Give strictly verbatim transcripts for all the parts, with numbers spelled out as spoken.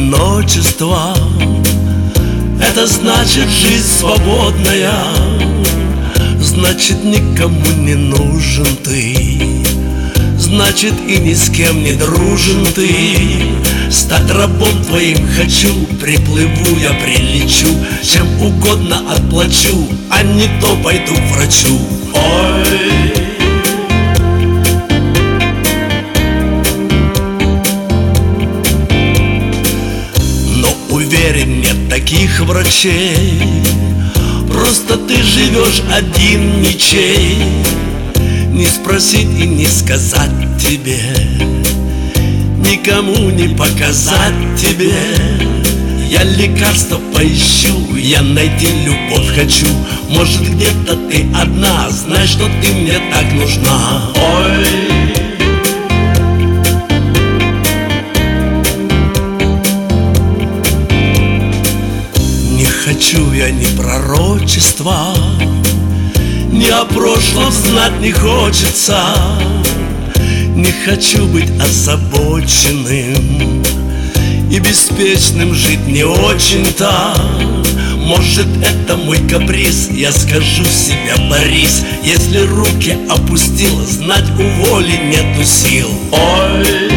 одиночество — это значит жизнь свободная. Значит, никому не нужен ты, значит, и ни с кем не дружен ты. Стать рабом твоим хочу, приплыву я, прилечу, чем угодно отплачу, а не то пойду к врачу. Ой! Но уверен, нет таких врачей, просто ты живешь один, ничей. Не спросить и не сказать тебе, никому не показать тебе. Я лекарство поищу, я найти любовь хочу. Может, где-то ты одна, знай, что ты мне так нужна. Ой! Не хочу я ни пророчества, ни о прошлом знать не хочется. Не хочу быть озабоченным и беспечным жить не очень-то. Может, это мой каприз, я скажу себе, Борис. Если руки опустил, знать у воли нету сил. Ой!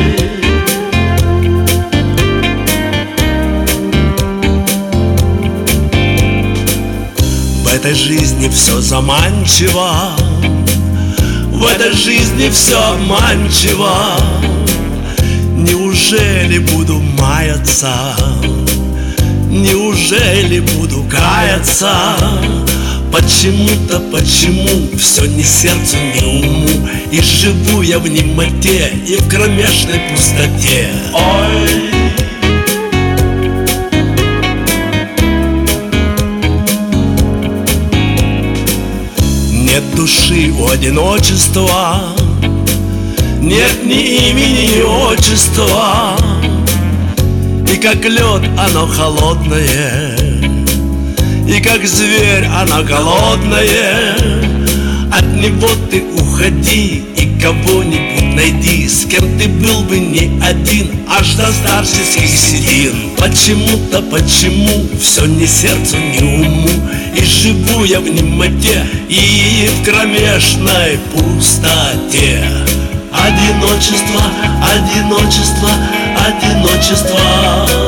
В этой жизни все заманчиво, в этой жизни все обманчиво. Неужели буду маяться, неужели буду каяться? Почему-то, почему все ни сердцу, ни уму, и живу я в немоте и в кромешной пустоте. Ой! Нет души у одиночества, нет ни имени, ни отчества. И как лед оно холодное, и как зверь оно голодное. От него ты уходи и кого-нибудь найди, с кем ты был бы не один, аж до старческих седин. Почему-то, почему все ни сердцу, ни уму, и живу я в немоте и в кромешной пустоте. Одиночество, одиночество, одиночество.